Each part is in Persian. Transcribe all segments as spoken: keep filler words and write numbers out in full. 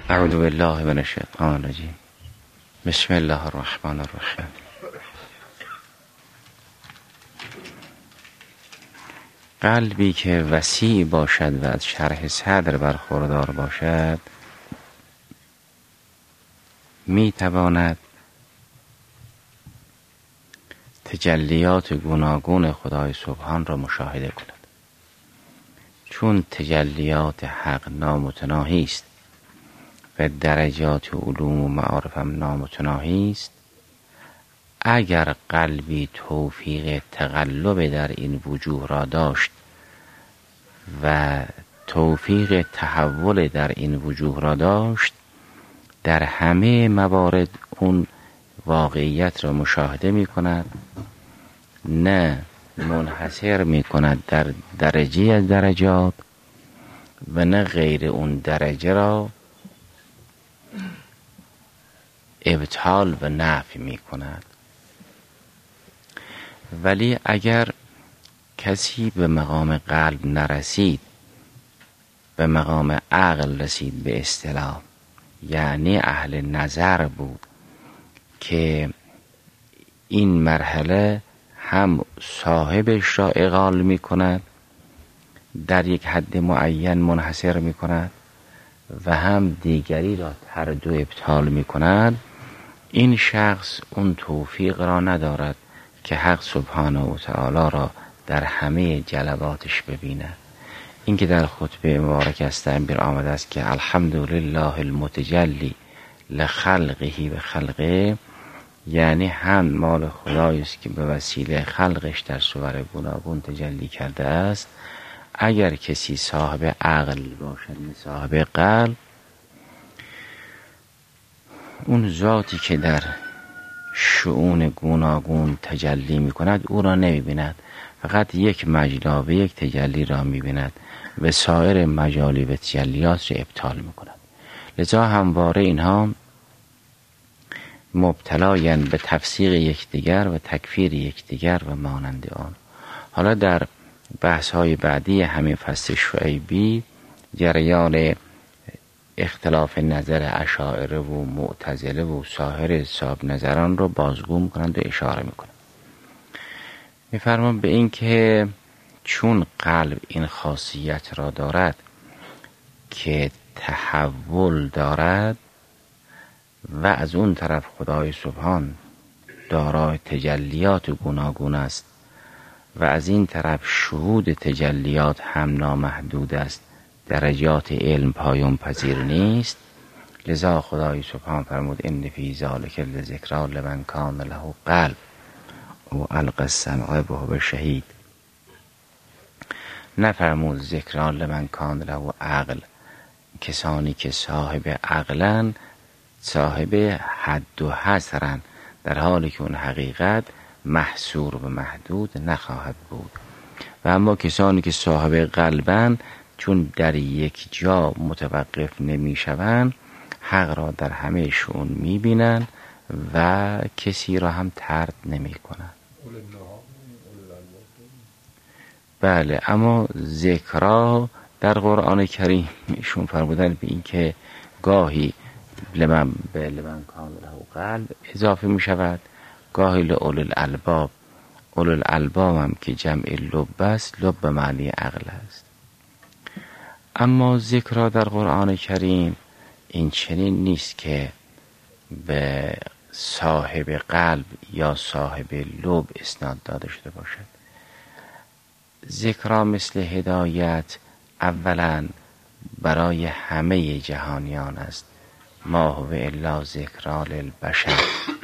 اعوذ بالله من الشیطان الرجیم. بسم الله الرحمن الرحیم. قلبی که وسیع باشد و از شرح صدر برخوردار باشد می تواند تجلیات گوناگون خدای سبحان را مشاهده کند. چون تجلیات حق نامتناهی است و درجات علوم و معارف هم نامتناهی است، اگر قلبی توفیق تقلب در این وجوه را داشت و توفیق تحول در این وجوه را داشت، در همه موارد اون واقعیت را مشاهده می کند، نه منحصر می کند در درجه از درجات و نه غیر اون درجه را ابطال و نفی می کند. ولی اگر کسی به مقام قلب نرسید، به مقام عقل رسید به اصطلاح، یعنی اهل نظر بود که این مرحله هم صاحبش را اغال می کند، در یک حد معین منحصر می کند و هم دیگری را ترد و ابطال می کند، این شخص اون توفیق را ندارد که حق سبحانه و تعالی را در همه جلواتش ببیند. این که در خطبه مبارک از تعبیر آمده است که الحمدلله المتجلی لخلقه و خلقه، یعنی هم مال خدایی است که به وسیله خلقش در صور گوناگون تجلی کرده است. اگر کسی صاحب عقل باشد، صاحب قلب، اون ذاتی که در شؤون گوناگون تجلی می کند او را نمی بیند، فقط یک مجلا و یک تجلی را می بیند و سایر مجالی و تجلیات را ابطال می کند. لذا همواره اینها مبتلاین به تفسیق یکدیگر و تکفیر یکدیگر و مانند آن. حالا در بحث های بعدی همین فصل شعیبی جریان اختلاف نظر اشاعره و معتزله و سایر صاحب نظران رو بازگو میکنند و اشاره میکنند. میفرمان به این که چون قلب این خاصیت را دارد که تحول دارد و از اون طرف خدای سبحان دارای تجلیات گوناگون است و از این طرف شهود تجلیات هم نامحدود است، درجات علم پایان پذیر نیست، لذا خدای سبحان فرمود ان فی ذلک لذکری لمن کان له قلب او القی السمع وهو شهید. نفرمود ذکری لمن کان له عقل، کسانی که صاحب عقلن، صاحب حد و حصرن، در حالی که اون حقیقت محصور و محدود نخواهد بود. و اما کسانی که صاحب قلبن، چون در یک جا متوقف نمی شوند، حق را در همه شون می بینند و کسی را هم طرد نمی کنند. بله، اما ذکرها در قرآن کریم ایشون فرمودن به این که گاهی لمن به لمن کان له قلب اضافه می شود، گاهی لأولی الالباب. اولی الالباب هم که جمع لب است، لب به معنی عقل است. اما ذکر در قرآن کریم این چنین نیست که به صاحب قلب یا صاحب لب اسناد داده شده باشد. ذکر مثل هدایت اولا برای همه جهانیان است، ما هو الا ذکری للبشر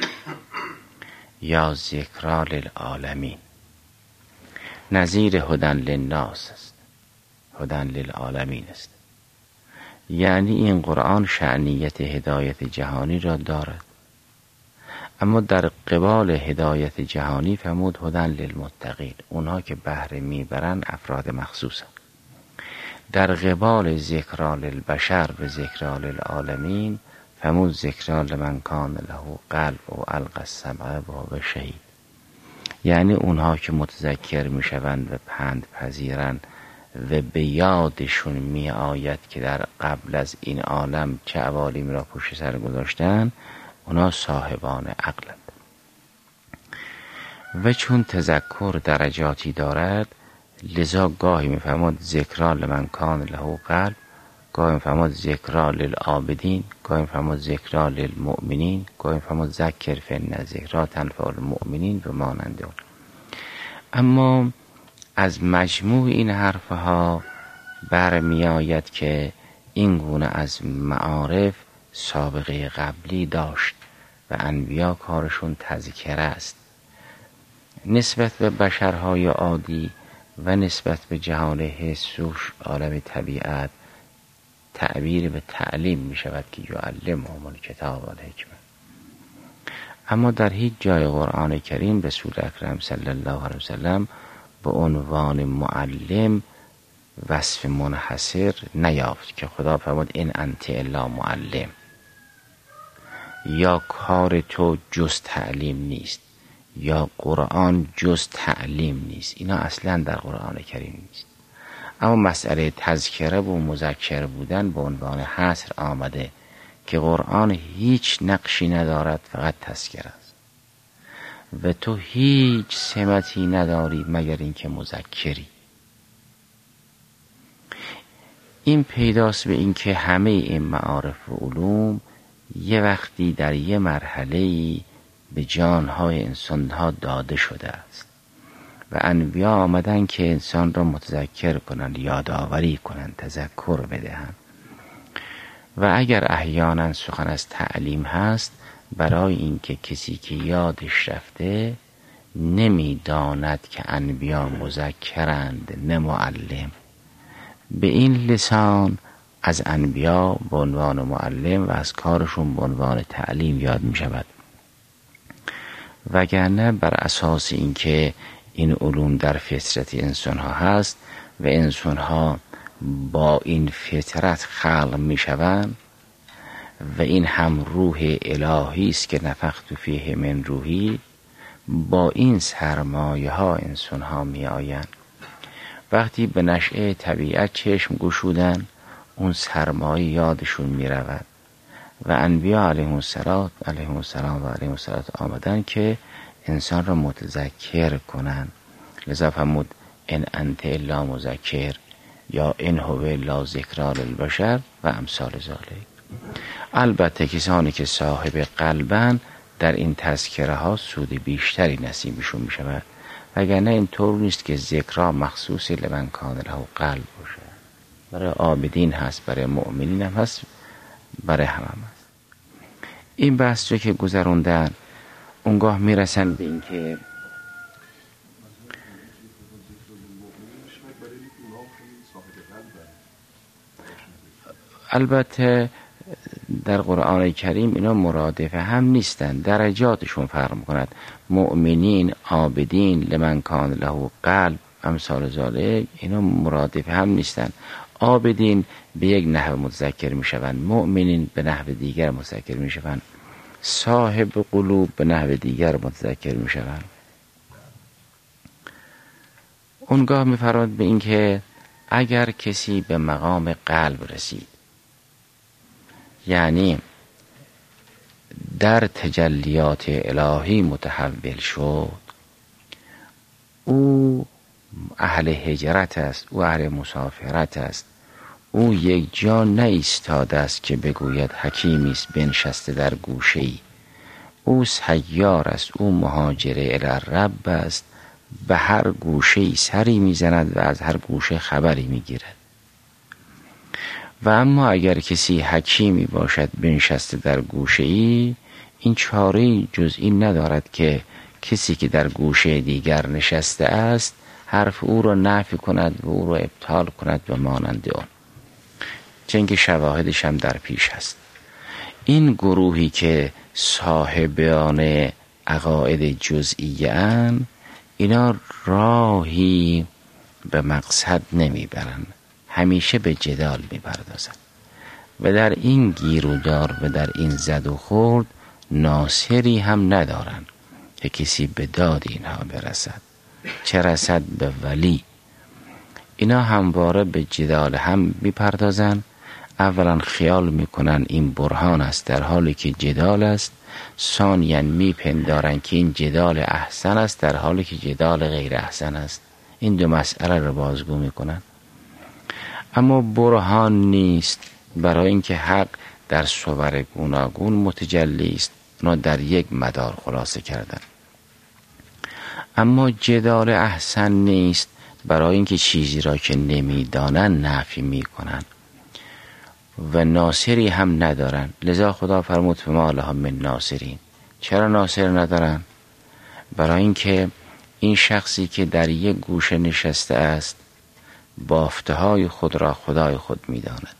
یا ذکری للعالمین. نظیر هدی للناس است، هدی للعالمین است. یعنی این قرآن شأنیت هدایت جهانی را دارد، اما در قبال هدایت جهانی فرمود هدی للمتقین، اونها که بهره میبرن افراد مخصوصا. در قبال ذکری للبشر و ذکری للعالمین فرمود ذکری لمن کان له قلب و القی السمع وهو شهید، یعنی اونها که متذکر میشوند و پند پذیرند و به یادشون می آید که در قبل از این عالم چه عوالمی را پشت سر گذاشتن، اونا صاحبان عقلند. و چون تذکر درجاتی دارد، لذا گاهی میفرماد ذکرا لمن کان له قلب، گاهی میفرماد ذکرا للعابدین، گاهی میفرماد ذکرا للمؤمنین، گاهی میفرماد ذکر فإن ذکرا تنفع المؤمنین و مانند اون. اما از مجموع این حرفها برمی آید که این گونه از معارف سابقه قبلی داشت و انبیا کارشون تذکره است. نسبت به بشرهای عادی و نسبت به جهان حس و عالم طبیعت تعبیر به تعلیم می شود که یعلمهم الکتاب و الحکمه. اما در هیچ جای قرآن کریم رسول اکرم صلی الله علیه وسلم به عنوان معلم وصف منحصر نیافت که خدا فرمود این انت الا معلم، یا کار تو جز تعلیم نیست، یا قرآن جز تعلیم نیست. اینا اصلا در قرآن کریم نیست. اما مسئله تذکره و مذکر بودن به عنوان حصر آمده که قرآن هیچ نقشی ندارد، فقط تذکره است و تو هیچ سمتی نداری مگر اینکه مذکری. این پیداست به اینکه همه این معارف و علوم یه وقتی در یه مرحله‌ای به جانهای انسانها داده شده است و انبیا آمدن که انسان را متذکر کنند، یادآوری کنند، تذکر بدهند. و اگر احیانا سخن از تعلیم هست، برای اینکه کسی که یادش رفته نمیداند که انبیا مذکرند نه معلم، به این لسان از انبیا به عنوان معلم و از کارشون به عنوان تعلیم یاد می شود. وگرنه بر اساس اینکه این علوم در فطرت انسان ها هست و انسان ها با این فطرت خلق می شوند و این هم روح الهی است که نفخت فیه من روحی، با این سرمایه ها انسان ها می آیند. وقتی به نشأه طبیعت چشم گشودن، اون سرمایه یادشون می رود و انبیا علیهم السلام علیهم السلام و علیهم السلام آمدن که انسان را متذکر کنند. لذا فرمود ان انت الا مذکر یا ان هو الا ذکری للبشر و امثال ذالک. البته کسانی که صاحب قلبن در این تذکره ها سود بیشتری نصیبشون می شود، وگرنه این طور نیست که ذکرها مخصوص لمن کان له قلب باشه. برای عابدین هست، برای مؤمنین هم هست، برای هم هم هست. این بحث رو که گذروندن، اونگاه میرسن به این که البته در قرآن کریم اینا مرادف هم نیستن، درجاتشون فرق میکند. مؤمنین، عابدین، لمن کان له قلب، امثال ذالک، اینا مرادف هم نیستن. عابدین به یک نحو متذکر میشوند، مؤمنین به نحو دیگر متذکر میشوند، صاحب قلوب به نحو دیگر متذکر میشوند. اونگاه میفرماد به این که اگر کسی به مقام قلب رسید، یعنی در تجلیات الهی متحول شد، او اهل هجرت است، او اهل مسافرت است، او یک جا نایستاده است که بگوید حکیمی است بنشسته در گوشه‌ای، او سیار است، او مهاجر الی الرب است، به هر گوشه‌ای سری میزند و از هر گوشه خبری میگیرد. و اما اگر کسی حکیمی باشد بنشسته در گوشه‌ای، این چاره‌ای جز این ندارد که کسی که در گوشه دیگر نشسته است حرف او را نفی کند و او را ابطال کند و مانند آن، چون که شواهدش هم در پیش است. این گروهی که صاحبان عقاید جزئیه اند، اینا راهی به مقصد نمیبرند، همیشه به جدال میپردازند و در این گیر و دار و در این زد و خورد ناصری هم ندارند که کسی به داد اینها برسد، چه رسد به ولی. اینا همواره به جدال هم میپردازن. اولا خیال میکنن این برهان است در حالی که جدال است، ثانیاً میپندارن که این جدال احسن است در حالی که جدال غیر احسن است. این دو مسئله رو بازگو میکنن. اما برهان نیست، برای اینکه حق در صور گوناگون متجلی است، اونا در یک مدار خلاصه کردن. اما جدال احسن نیست، برای اینکه چیزی را که نمیدانن نفی میکنن و ناصری هم ندارن. لذا خدا فرمود فما لهم من ناصرین. چرا ناصر ندارن؟ برای اینکه این شخصی که در یک گوشه نشسته است بافته های خود را خدای خود میداند.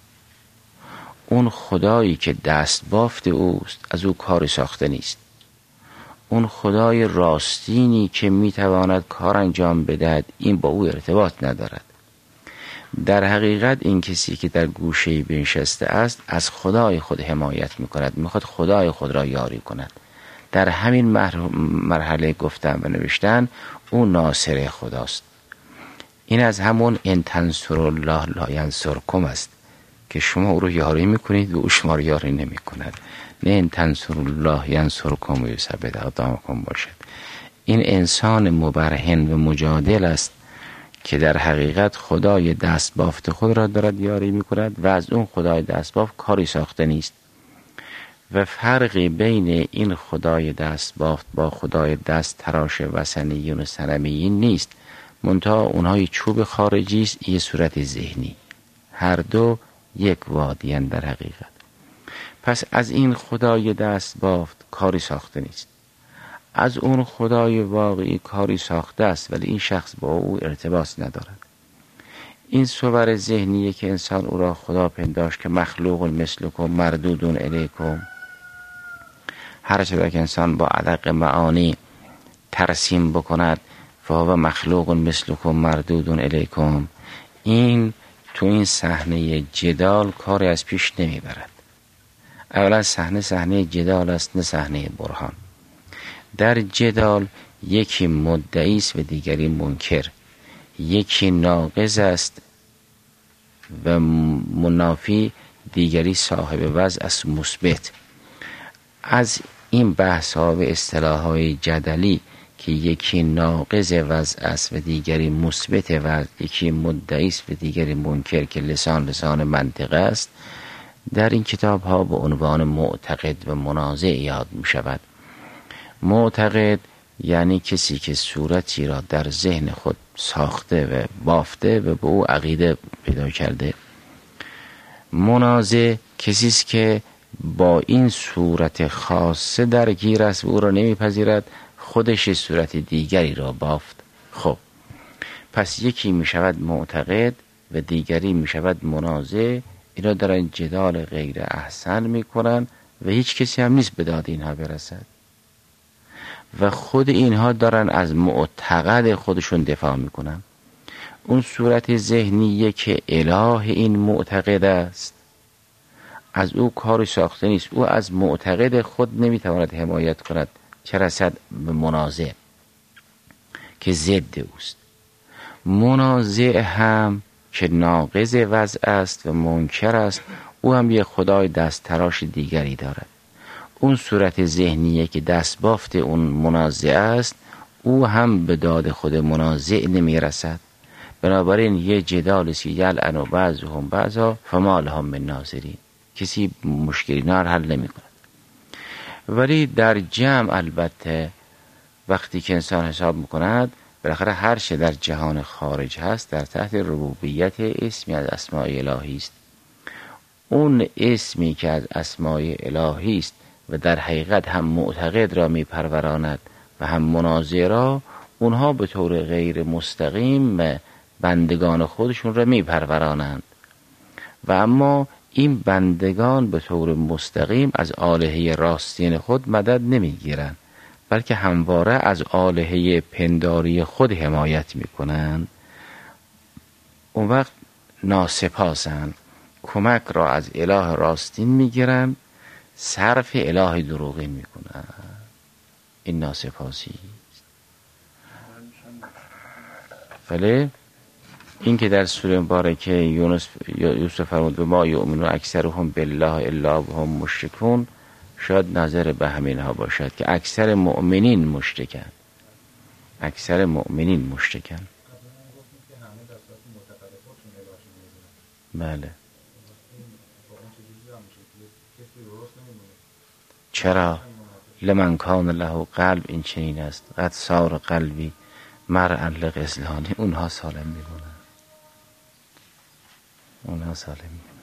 اون خدایی که دست بافت اوست از او کاری ساخته نیست. اون خدای راستینی که میتواند کار انجام بدهد این با او ارتباط ندارد. در حقیقت این کسی که در گوشه بنشسته است از خدای خود حمایت میکند، میخواد خدای خود را یاری کند. در همین مرحله گفتن و نوشتن او ناصر خداست. این از همون ان تنصروا الله لا ینصرکم است که شما او رو یاری میکنید و او شما رو یاری نمیکند. نه ان تنصروا الله ینصرکم و یثبت اقدامکم باشد. این انسان مبرهن و مجادل است که در حقیقت خدای دست بافت خود را دارد یاری میکند و از اون خدای دست بافت کاری ساخته نیست. و فرقی بین این خدای دست بافت با خدای دست تراش وثنیون و صنمیین نیست، منتها اونهای چوب خارجی است، یه صورت ذهنی. هر دو یک وادیان در حقیقت. پس از این خدای دست بافت کاری ساخته نیست، از اون خدای واقعی کاری ساخته است ولی این شخص با او ارتباط ندارد. این صور ذهنیه که انسان او را خدا پنداشت که مخلوق مثلکم مردودون الیکم. هر چرا که انسان با ادق معانی ترسیم بکند فهو مخلوق مثلکم مردودون الیکم، این تو این صحنه جدال کاری از پیش نمیبرد. اولا صحنه صحنه جدال است نه صحنه برهان. در جدال یکی مدعی است و دیگری منکر، یکی ناقض است و منافی، دیگری صاحب وضع است مثبت. از این بحث ها و اصطلاح های جدلی که یکی ناقض وضع است و دیگری مثبت وضع، یکی مدعی است و دیگری منکر که لسان لسان منطق است، در این کتاب ها به عنوان معتقد و منازع یاد می شود. معتقد یعنی کسی که صورتی را در ذهن خود ساخته و بافته و به او عقیده پیدا کرده. منازع کسی است که با این صورت خاصه درگیر است و او را نمیپذیرد، خودش صورت دیگری را بافت. خب پس یکی می شود معتقد و دیگری می شود منازع. اینا دارن جدال غیر احسن می کنن و هیچ کسی هم نیست به داد اینها برسد و خود اینها دارن از معتقد خودشون دفاع می کنن. اون صورت ذهنیه که اله این معتقد است، از او کاری ساخته نیست، او از معتقد خود نمیتواند حمایت کند، چه رسد به منازع که ضد اوست. منازع هم که ناقض وضع است و منکر است، او هم یک خدای دست تراش دیگری دارد. اون صورت ذهنیه که دست بافت اون منازع است، او هم به داد خود منازع نمی رسد. بنابراین یه جدال سی یلعن بعضهم بعضا فما لهم من ناصرین، کسی مشکلی نار حل نمی کند. ولی در جمع البته وقتی که انسان حساب میکند بالاخره هر چه در جهان خارج هست در تحت ربوبیت اسمی از اسماء الهی است. اون اسمی که از اسماء الهی است و در حقیقت هم معتقد را میپروراند و هم منازع را، اونها به طور غیر مستقیم بندگان خودشون را میپرورانند و اما این بندگان به طور مستقیم از آلهه راستین خود مدد نمیگیرند، بلکه همواره از آلهه پنداری خود حمایت میکنند. اون وقت ناسپاسند، کمک را از اله راستین میگیرند، صرف اله دروغین میکنند. این ناسپاسی است. بله این که در سوره مبارکه یونس یوسف فرمود ما یؤمنون اکثرهم بالله الا هم مشرکون، شاید نظر به همینها باشد که اکثر مؤمنین مشرکن، اکثر مؤمنین مشرکن. بله. چرا؟ لمن کان له قلب، این چنین است. قد صار قلبی مرعا لغزلانی، اونها سالم میمونن، اونها سالم میمونن.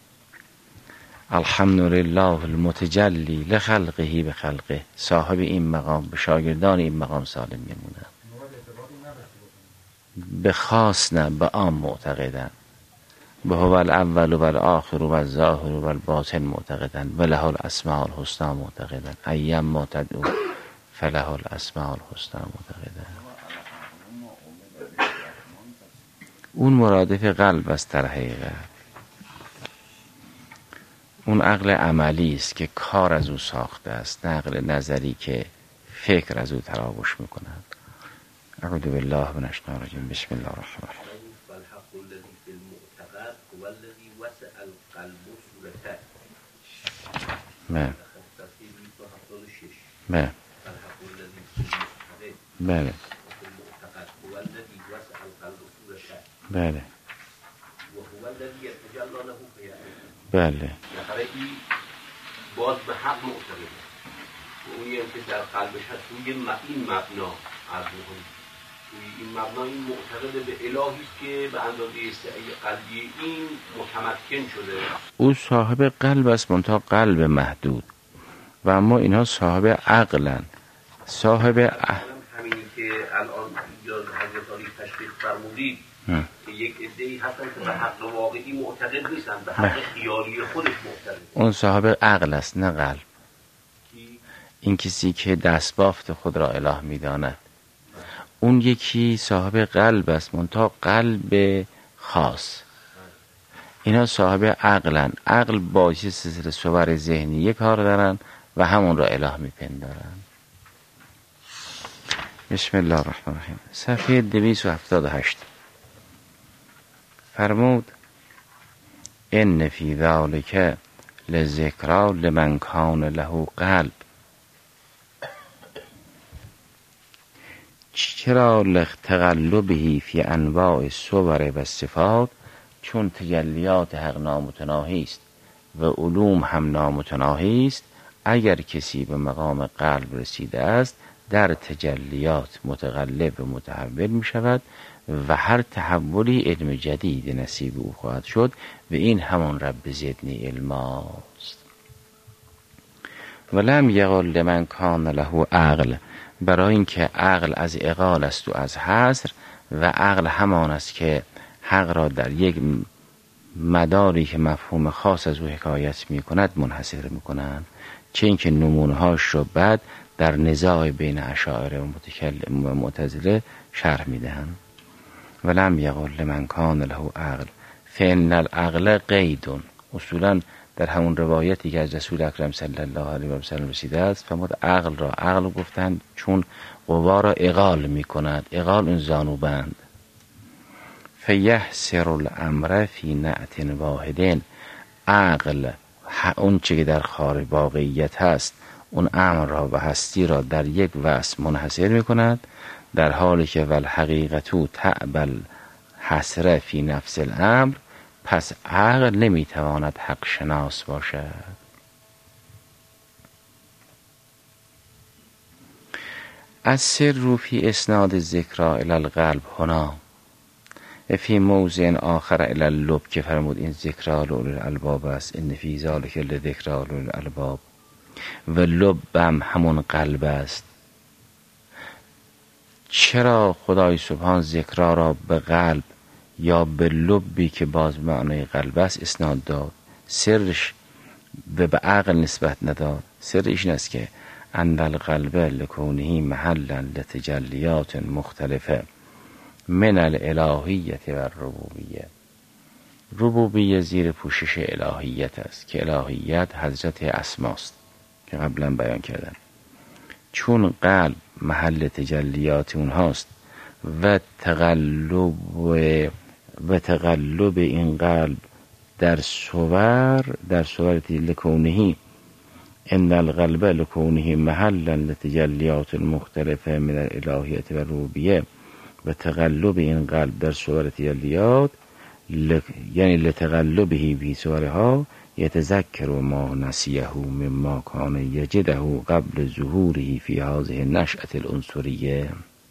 الحمدلله المتجلی لخلقه به خلقه، صاحب این مقام به شاگردان این مقام سالم میمونن. به خاص نه، به عام معتقدن. به هو الاول و الاخر و الظاهر و الباطن معتقدن، و له الاسماء الحسنی معتقدن، ایم ما تدعو فله الاسماء الحسنی معتقدن. اون مرادف قلب است در حقیقت. اون عقل عملی است که کار از او ساخته است، نه عقل نظری که فکر از او تراوش میکند. اعوذ بالله من الشیطان الرجیم. بسم الله الرحمن الرحیم. بله بله بله بله بله. باز به حق معتقده و اونی هم که در قلبش هست روی این مبنا عرض می‌کنه، توی این مبنا این معتقده به الهی است که به اندازه سعی قلبی این متمکن شده. او صاحب قلب است، منتها قلب محدود، و اما اینها صاحب عقلن، صاحب اه... همینی که الان یا حضرت علی تشریح فرمودید که یک عده‌ای هستن که به حق واقعی معتقد نیستن، به حق خیالی خودش معتقد. اون صاحب عقل است نه قلب. این کسی که دستبافت خود را اله می‌داند. اون یکی صاحب قلب است، منتها قلب خاص. اینا صاحب عقلن. عقل باعث سلسله صور ذهنی کار دارن و همون را اله میپندارن. بسم الله الرحمن الرحیم. صفحه دویست و هفتاد و هشت فرمود ان فی ذلک لذکری لمن کان له قلب. چرا لتقلبه فی انواع الصور و صفات، چون تجلیات حق نامتناهی است و علوم هم نامتناهی است. اگر کسی به مقام قلب رسیده است در تجلیات متقلب و متحول می شود و هر تحولی علم جدید نصیب او خواهد شد و این همان رب زدنی علم است. ولم یقل لمن کان له عقل، برای اینکه عقل از اقال است و از حصر، و عقل همان است که حق را در یک مداری که مفهوم خاص از او حکایت می کند منحصر می کنند، چه اینکه نمونهاش رو بعد در نزاع بین اشاعره و معتزله شرح می دهند. ولم یقل لمن کان له عقل فان العقل قید. اصولا در همون روایتی که از رسول اکرم صلی الله علیه و سلم رسیده است فرمود عقل را عقل گفتند چون قوا را اقال می کند. اقال اون زانوبند. فیحسر الامر فی نعت واحدین. عقل اون چه که در خارج واقعیت هست اون امر را و هستی را در یک وصف منحصر می کند، در حالی که والحقیقتو تعبل حسره فی نفس الامر. پس عقل نمی تواند حق شناس باشد. از سر فی اسناد ذکر الی القلب هنا فی موضع آخر الی اللب، که فرمود این ذکر لأولی الالباب است. ان فی ذلک لذکر لأولی الالباب. و لب هم همون قلب است. چرا خدای سبحان ذکر را به قلب یا به لبی که باز معنای قلب است اسناد داد، سرش و به عقل نسبت نداد؟ سرش این است که ان القلب لکونه محلا لتجلیات مختلفه من الالهیت و الربوبیه. ربوبیه زیر پوشش الهیت است که الهیت حضرت اسماست که قبلا بیان کردم. چون قلب محل تجلیات اونهاست و تقلب و و تقلب این قلب در صور در صورتی لکونهی ان القلب لکونه محلا لتجلیات المختلفه من الالهیت و ربوبیه و تقلب این قلب در صور تجلیات ل... یعنی لتقلبه فی صورها یتذکر ما نسیه مما کان یجده قبل ظهوره فی هذه النشأة العنصریه.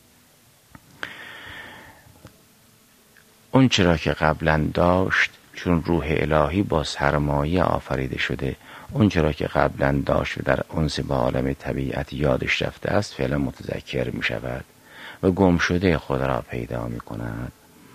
اون چرا که قبلا داشت، چون روح الهی با سرمایه آفریده شده، اون چرا که قبلا داشت و در انس با عالم طبیعت یادش رفته است فعلا متذکر می شود و گم شده خود را پیدا می کند.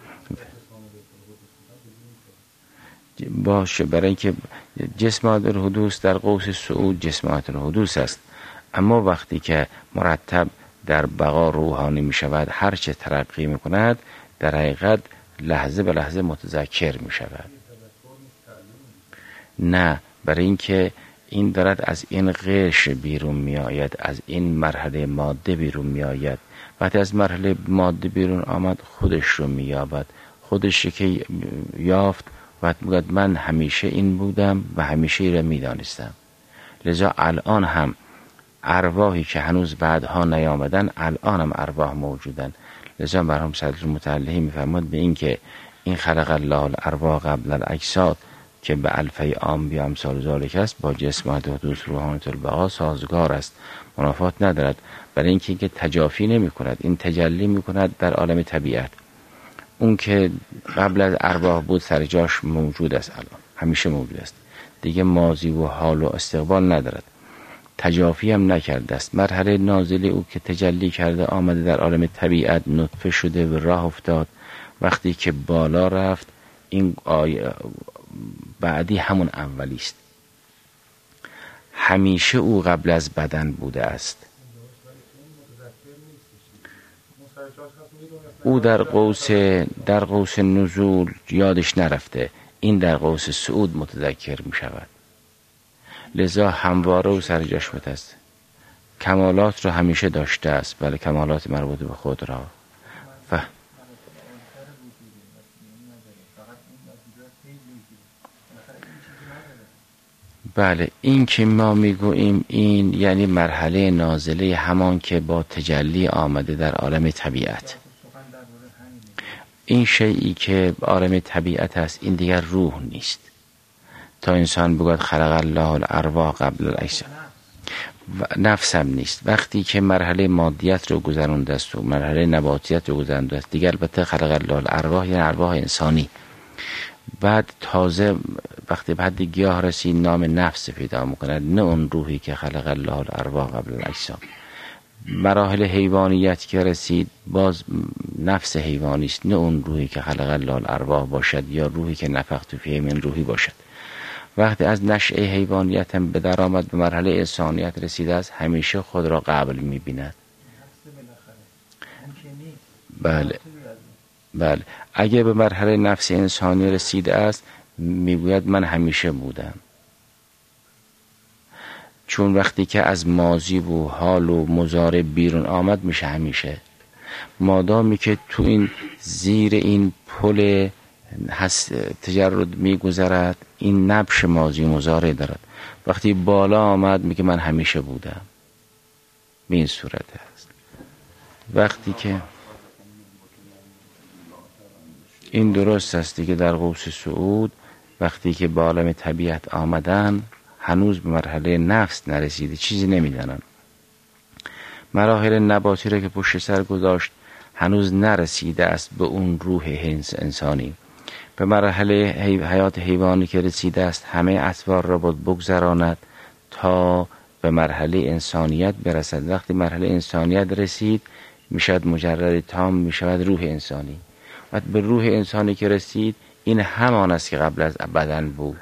باشه، برای اینکه جسمات الحدوث در قوس صعود جسمات الحدوث است، اما وقتی که مرتب در بقا روحانی می شود، هر چه ترقی می کند در حقیقت لحظه به لحظه متذکر می شود. نه، برای اینکه این دارد از این قشر بیرون می آید، از این مرحله ماده بیرون می آید. وقتی از مرحله ماده بیرون آمد خودش رو می یابد، خودش که یافت و میگوید من همیشه این بودم و همیشه این را می دانستم. لذا الان هم ارواحی که هنوز بعدها نیامدن الان هم ارواح موجودن. لذا مرحوم صدر متعلهی میفرماد به این که این خلق الله الارواح قبل الاجساد که به الفه عام بی امثال ذالک است با جسمات حدوث روحانیت البقا سازگار است، منافات ندارد. برای اینکه که تجافی نمی کند، این تجلی می کند در عالم طبیعت. اون که قبل از ارواح بود سر جاش موجود است، الان همیشه موجود است، دیگه ماضی و حال و استقبال ندارد، تجافی هم نکرده است. مرحله نازلی او که تجلی کرده آمده در عالم طبیعت، نطفه شده و راه افتاد. وقتی که بالا رفت این آیه بعدی همون اولی است. همیشه او قبل از بدن بوده است. او در قوس در قوس نزول یادش نرفته، این در قوس صعود متذکر می شود. لذا همواره و سر جاش بوده است. کمالات را همیشه داشته است، بله کمالات مربوط به خود را. و بله، این که ما میگوییم این یعنی مرحله نازله همان که با تجلی آمده در عالم طبیعت. این شیئی که عالم طبیعت است این دیگر روح نیست. تا انسان بگوید خلق الله الارواح قبل الاجساد، نفس هم نیست. وقتی که مرحله مادیت رو گذرانده است و مرحله نباتیت رو گذرانده است دیگر البته خلق الله الارواح یعنی ارواح انسانی. بعد تازه وقتی به حد گیاه رسید نام نفس پیدا میکند، نه اون روحی که خلق الله الارواح قبل الاجساد. مراحل حیوانیت که رسید باز نفس حیوانی است، نه اون روحی که خلق الله الارواح باشد یا روحی که نفخت فیه من روحی باشد. وقتی از نشأه حیوانیت هم به در آمد به مرحله انسانیت رسیده است، همیشه خود را قبل می‌بیند. بله بله، اگه به مرحله نفس انسانی رسیده است میگوید من همیشه بودم. چون وقتی که از ماضی و حال و مضارع بیرون آمد میشه همیشه. مادامی که تو این زیر این پل هست تجرد میگذرد، این نبش ماضی مضارع دارد. وقتی بالا آمد میگه من همیشه بودم. به این صورت هست. وقتی که این درست است دیگه در قوس صعود وقتی که به عالم طبیعت آمدن هنوز به مرحله نفس نرسیده، چیزی نمیدانن. مراحل نباتی را که پشت سر گذاشت هنوز نرسیده است به اون روح انسانی. به مرحله حیات حیوانی که رسیده است همه اطوار را باید بگذراند تا به مرحله انسانیت برسد. وقتی مرحله انسانیت رسید میشد مجرد تام، میشود روح انسانی. وقتی به روح انسانی که رسید این همان است که قبل از بدن بود.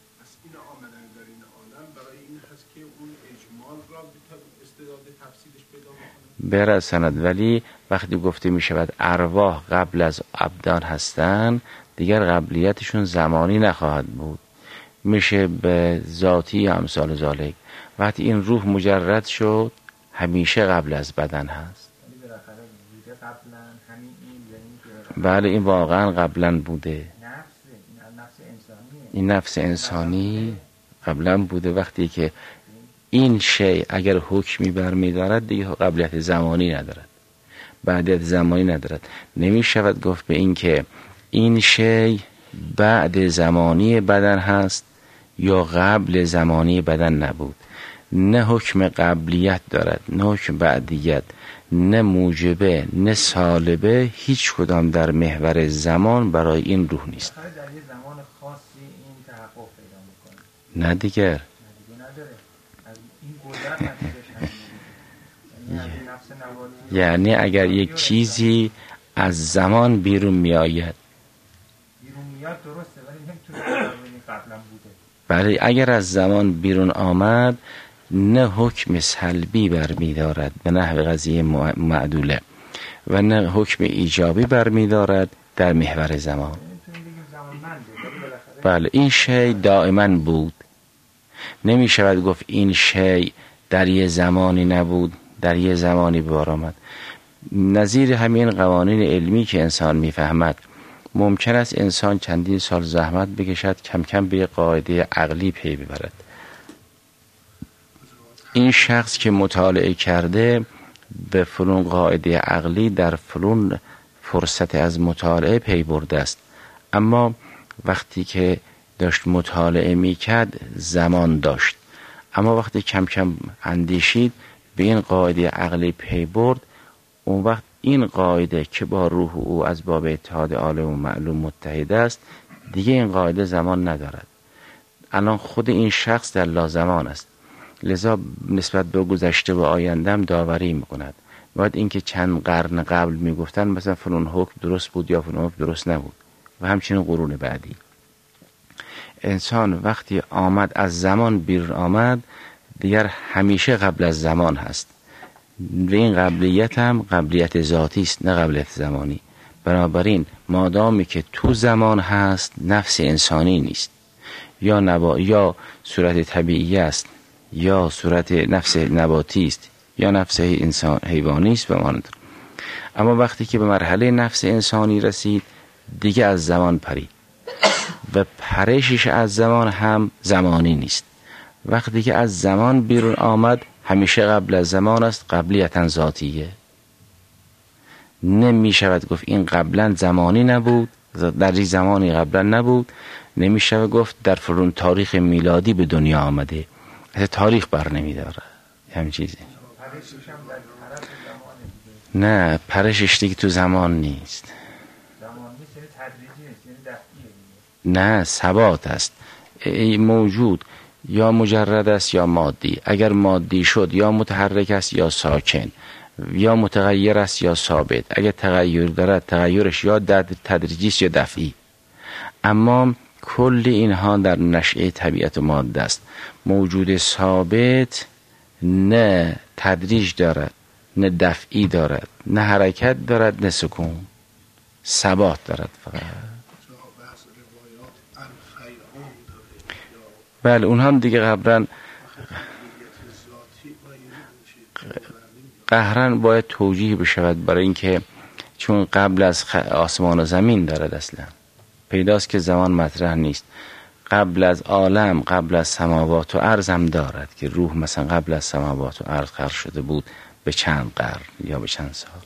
برساند. ولی وقتی گفته می شود ارواح قبل از ابدان هستند دیگر قبلیتشون زمانی نخواهد بود، میشه به ذاتی یا امثال ذالک. وقتی این روح مجرد شد همیشه قبل از بدن هست. بله این واقعا قبلا بوده. نفس این نفس انسانیه. این نفس انسانی قبلا بوده. وقتی که این شی اگر حکمی برمی دارد دیگه قبلیت زمانی ندارد، بعدیت زمانی ندارد. نمی شود گفت به این که این شی بعد زمانی بدن هست یا قبل زمانی بدن نبود. نه حکم قبلیت دارد، نه حکم بعدیت، نه موجبه، نه سالبه، هیچ کدام در محور زمان برای این روح نیست. در یه زمان خاصی این تحقق پیدا میکنه. نه دیگر نه دیگه نداره. از این گذر نتیجهش همینه. یعنی از نفس نباتی، یعنی اگر یک چیزی از زمان بیرون می آید، بیرون میاد درسته ولی نمیتونه ببینی قبلا بوده. بله اگر از زمان بیرون آمد نه حکم سلبی برمی دارد به نحو قضیه معدوله و نه حکم ایجابی برمی دارد در محور زمان. نمیتونیم بگیم زمانمنده ولی بالاخره بله این شی دائما بود. نمی شود گفت این شی در یه زمانی نبود در یه زمانی بار آمد. نظیر همین قوانین علمی که انسان میفهمد، ممکن است انسان چندین سال زحمت بکشد کم کم به قاعده عقلی پی ببرد. این شخص که مطالعه کرده به فلان قاعده عقلی در فلان فرصت از مطالعه پی برده است، اما وقتی که داشت مطالعه میکرد زمان داشت، اما وقتی کم کم اندیشید به این قاعده عقلی پی برد، اون وقت این قاعده که با روح او از باب اتحاد عالم و معلوم متحد است دیگه این قاعده زمان ندارد. الان خود این شخص در لازمان است، لذا نسبت به گذشته و آینده هم داوری میکند. باید اینکه چند قرن قبل میگفتن مثلا فلان حکم درست بود یا فلان حکم درست نبود و همچنین قرون بعدی. انسان وقتی آمد از زمان بیرون آمد دیگر همیشه قبل از زمان هست و این قبلیت هم قبلیت ذاتی است نه قبلیت زمانی. بنابراین مادامی که تو زمان هست نفس انسانی نیست، یا نبا یا صورت طبیعی است یا صورت نفس نباتی است یا نفس انسان حیوانی است و مانند. اما وقتی که به مرحله نفس انسانی رسید دیگه از زمان پرید و پرشش از زمان هم زمانی نیست. وقتی که از زمان بیرون آمد همیشه قبل از زمان است، قبلیتا ذاتیه. نمی شود گفت این قبلا زمانی نبود، در این زمانی قبلا نبود. نمی شود گفت در فلان تاریخ میلادی به دنیا آمده، از تاریخ بر نمی داره همین چیزی. نه پرشش دیگه تو زمان نیست، نه ثبات است. موجود یا مجرد است یا مادی. اگر مادی شد یا متحرک است یا ساکن، یا متغیر است یا ثابت. اگر تغییر دارد تغییرش یا تدریجی است یا دفعی. اما کل اینها در نشأه طبیعت و ماده است. موجود ثابت نه تدریج دارد، نه دفعی دارد، نه حرکت دارد، نه سکون، ثبات دارد فقط. بله اون هم دیگه قبلا قهرن باید توجیه بشود، برای اینکه چون قبل از آسمان و زمین دارد اصلا پیداست که زمان مطرح نیست. قبل از عالم قبل از سماوات و ارض هم دارد که روح مثلا قبل از سماوات و ارض قرار شده بود به چند قرن یا به چند سال.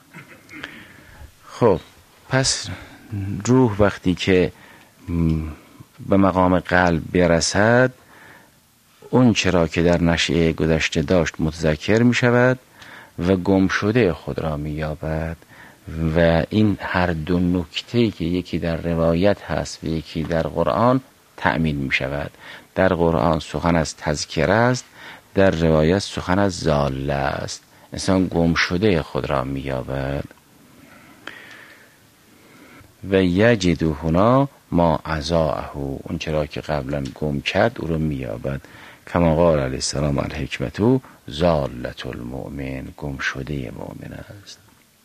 خب پس روح وقتی که به مقام قلب برسد اون چرا که در نشأه گذشته داشت متذکر می شود و گم شده خود را می یابد. و این هر دو نکته که یکی در روایت هست و یکی در قرآن تأمین می شود. در قرآن سخن از تذکره است، در روایت سخن از ضاله است. انسان گم شده خود را می یابد. و یجد هنا ما عزاءه، اون چرا که قبلا گم کرد او رو می یابد. کما قال علیه السلام الحکمتو ضالة المؤمن، گم شده مؤمن است.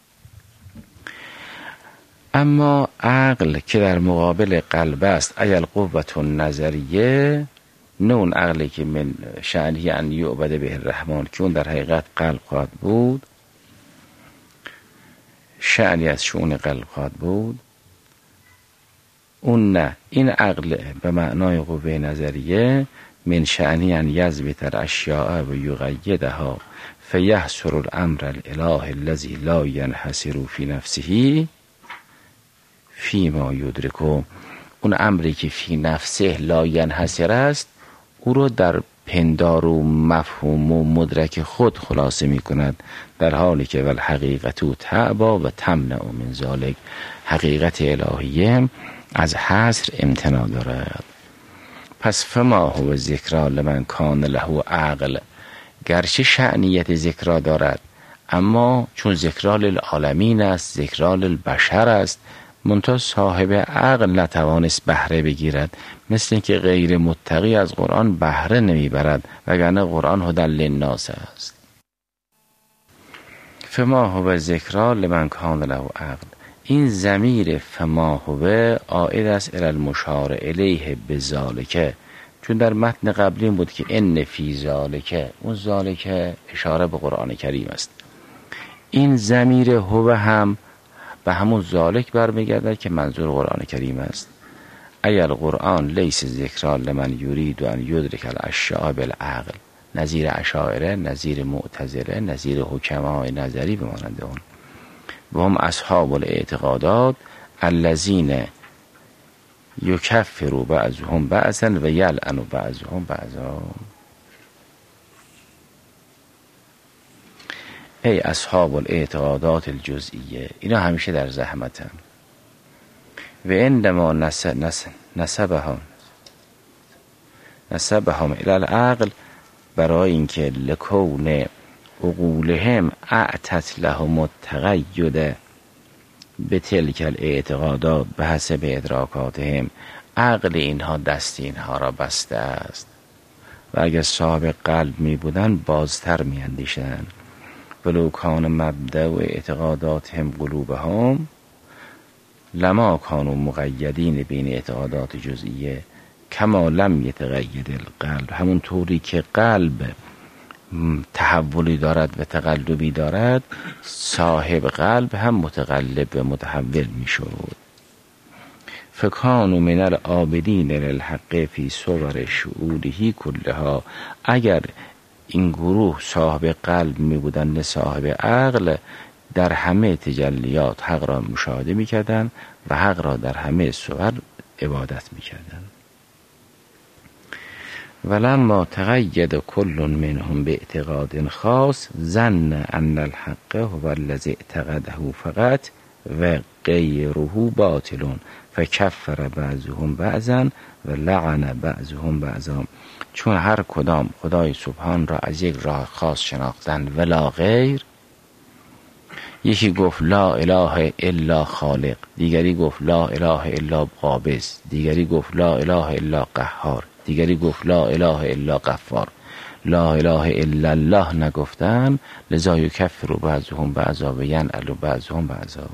اما عقل که در مقابل قلب است، ایل قوت نظریه، نه اون عقلی که من شأنه ان یعبد به الرحمن که اون در حقیقت قلب خواهد بود. شأنی از شؤون قلب خواهد بود، اون نه. این عقل به معنای قوه نظریه من شأنی ان یضبط الاشیاء و یقیدها فیحصر الامر الاله الذی لا ینحصر فی نفسه فیما یدرکه. اون امری که فی نفسه لا ینحصر است، او رو در پندار و مفهوم و مدرک خود خلاصه می کند، در حالی که والحقیقت تعبا و تمنع من ذلک. حقیقت الهیه از حصر امتناع دارد. پس فما هو ذکرا لمن کان له عقل، گرچه شأنیت ذکرا دارد، اما چون ذکرا للعالمین است، ذکرا للبشر است، منتها صاحب عقل نتوانست بهره بگیرد، مثل اینکه غیر متقی از قرآن بهره نمیبرد، وگرنه قرآن هدی للناس است. فما هو ذکرا لمن کان له عقل. این ضمیر فما هو عائد است الی المشار الیه بذالک، چون در متن قبلی این بود که ان فی ذالک، اون ذالک اشاره به قرآن کریم است. این ضمیر هو هم به همون ذالک برمیگردد که منظور قرآن کریم است. ای القرآن لیس ذکرا لمن یرید ان یدرک الاشیاء بالعقل، نظیر اشاعره، نظیر معتزله، نظیر حکمای نظری به مانند اون. و هم اصحاب الاعتقادات الذین یکفر بعضهم بعضا و یلعن بعضهم بعضا. ای اصحاب الاعتقادات الجزئیه، اینا همیشه در زحمتن. و عندما نسبهم نسبهم الی العقل، برای اینکه لکون عقولهم اعتت لهم التقید به تلک الاعتقادات به حسب ادراکاتهم، عقل اینها دست اینها را بسته است و اگر صاحب قلب می بودن بازتر می اندیشن. ولو کان مبدأ و اعتقاداتهم قلوبهم لما کانوا مقیدین بین اعتقادات جزئیه کما لم یتقید القلب. همون طوری که قلب تحولی دارد و تقلبی دارد، صاحب قلب هم متقلب و متحول می شود. فکانوا من العابدین للحق فی صور شعوره کلها. اگر این گروه صاحب قلب می بودند صاحب عقل، در همه تجلیات حق را مشاهده می کردن و حق را در همه صور عبادت می کردن. ولما تقید کل منهم به اعتقاد خاص ظن ان الحق هو الذی اعتقده فقط و غیره باطل فکفر بعضهم بعضا و لعن بعضهم بعضا. چون هر کدام خدای سبحان را از یک راه خاص شناختند ولا غیر، یکی گفت لا اله الا خالق، دیگری گفت لا اله الا قابض، دیگری گفت لا اله الا قهار، دیگری گفت لا اله الا غفار، لا اله الا الله نگفتن، لذا یکفر بعضهم بعضا و ینعل بعضهم بعضا.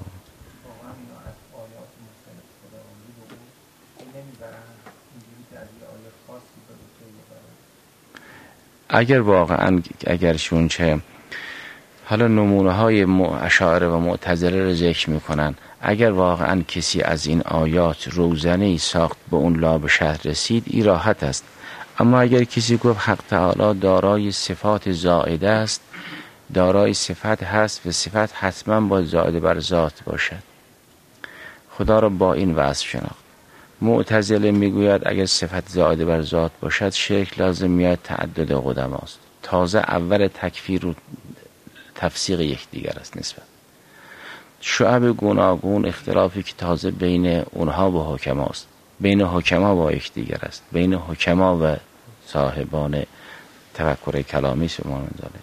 اگر واقعا اگرشون چه حالا نمونه های اشاعره و معتزله رو ذکر میکنن، اگر واقعا کسی از این آیات روزنه‌ای ساخت به اون لا به شهر رسید، این راحت است. اما اگر کسی گفت حق تعالی دارای صفات زائده است، دارای صفت هست و صفت حتما باید زائده بر ذات باشد، خدا را با این وصف شناخت. معتزله میگوید اگر صفت زائده بر ذات باشد، شرک لازم میاد تعدد قدماست. تازه اول تکفیر و تفسیق یکدیگر است نسبت. شعب گوناگون اختلافی که تازه بین اونها و حکماست، بین حکما و یکدیگر است، بین حکما و صاحبان تفکر کلامی سمان داره.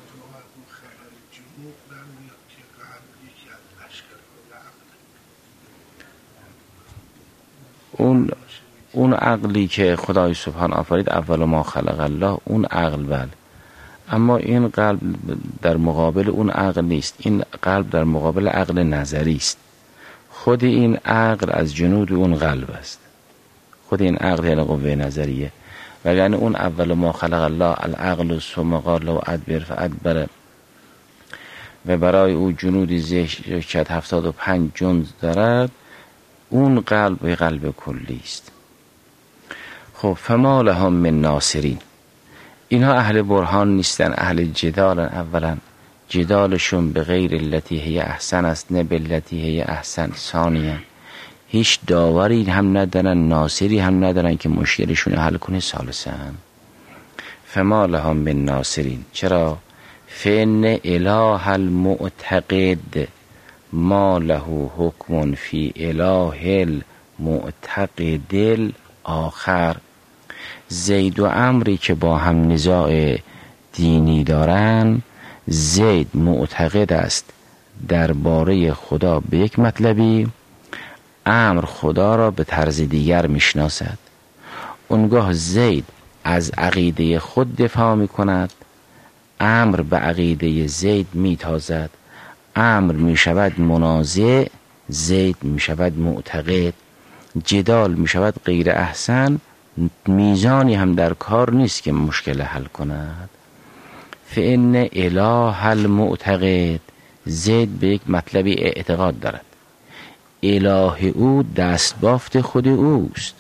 اون اون عقلی که خدای سبحان آفرید، اول ما خلق الله، اون عقل بل، اما این قلب در مقابل اون عقل نیست. این قلب در مقابل عقل نظری است. خود این عقل از جنود اون قلب است. خود این عقل یعنی قوه نظریه. وگرنه اون اول ما خلق الله العقل ثم قال له ادبر فادبر و برای او جنودی زشت هفتاد و پنج جند دارد، اون قلب قلب کلی است. خب فما لهم من ناصرین، اینها اهل برهان نیستن، اهل جدالن. اولا جدالشون به غیر التی هی احسن است، نه بالتی هی احسن. ثانیا هیچ داوری هم ندارن، ناصری هم ندارن که مشکلشون حل کنه. ثالثا فما لهم من ناصرین. چرا؟ فإن اله المعتقد ما له حکم فی اله المعتقد الاخر. زید و عمری که با هم نزاع دینی دارن، زید معتقد است درباره خدا به یک مطلبی، عمر خدا را به طرز دیگر میشناسد. اونگاه زید از عقیده خود دفاع میکند، عمر به عقیده زید میتازد. عمر میشود منازع، زید میشود معتقد. جدال میشود غیر احسن، میزانی هم در کار نیست که مشکل حل کند. فإن اله المعتقد، زید به یک مطلبی اعتقاد دارد، اله او دستبافت خود اوست.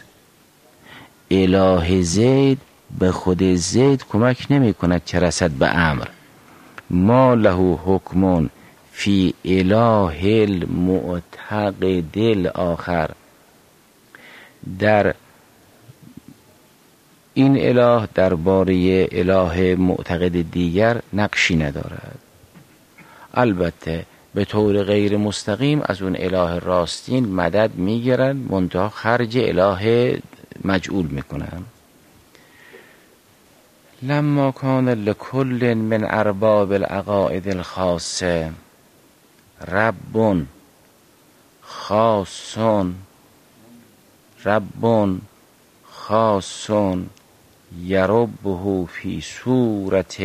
اله زید به خود زید کمک نمی کند چه رسد به امر. ما له حکمون فی اله المعتقد الاخر، در این اله درباره اله معتقد دیگر نقشی ندارد. البته به طور غیر مستقیم از اون اله راستین مدد میگیرن، منتها خرج اله مجعول میکنن. لما کان لکل من ارباب العقائد الخاصه رب خاص رب خاص یربه فی صورت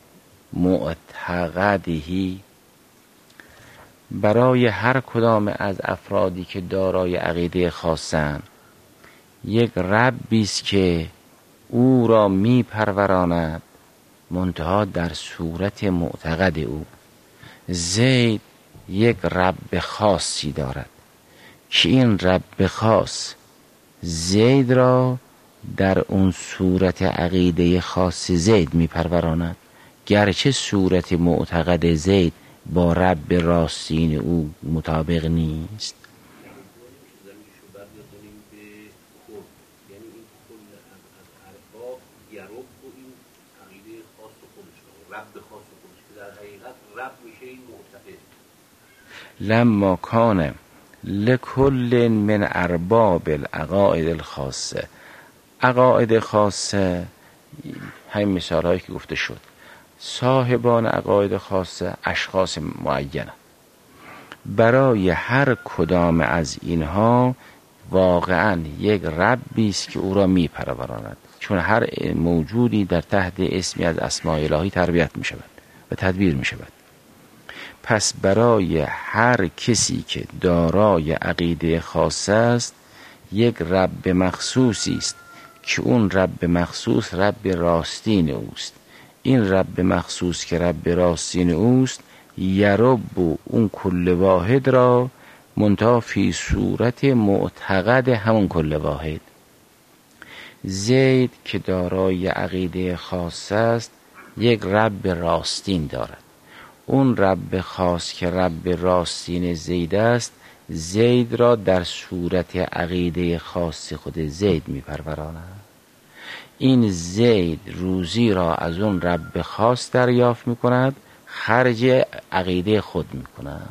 معتقدهی، برای هر کدام از افرادی که دارای عقیده خاصند یک ربی است که او را می پروراند، منتها در صورت معتقد او. زید یک رب خاصی دارد که این رب خاص زید را در اون صورت عقیده خاص زید می پروراند، گرچه صورت معتقد زید با رب راستین او مطابق نیست. لما کان لکل من ارباب العقائد الخاصه، عقاید خاصه همین مثال هایی که گفته شد، صاحبان عقاید خاصه اشخاص معینه، برای هر کدام از اینها واقعا یک ربی است که او را می پروراند، چون هر موجودی در تحت اسمی از اسماء الهی تربیت می شود و تدبیر می شود. پس برای هر کسی که دارای عقیده خاص است یک رب مخصوصی است که اون رب مخصوص رب راستین اوست. این رب مخصوص که رب راستین اوست یرب اون کل واحد را منتها فی صورت معتقد همون کل واحد. زید که دارای عقیده خاص است یک رب راستین دارد، اون رب خاص که رب راستین زید است زید را در صورت عقیده خاص خود زید می پروراند. این زید روزی را از اون رب خاص دریافت می کند، خرج عقیده خود می کند.